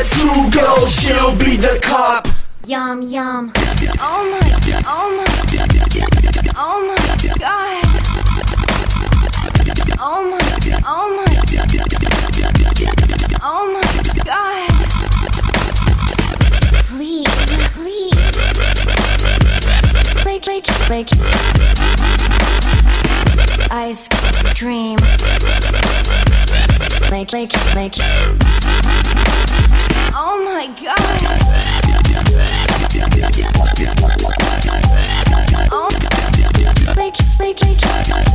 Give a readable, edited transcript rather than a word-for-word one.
has 2 girls, she'll be the cop. Yum yum. Oh my god. Oh my god. Oh my god. Oh my god. Please. Like ice cream. Like oh my god. Oh, like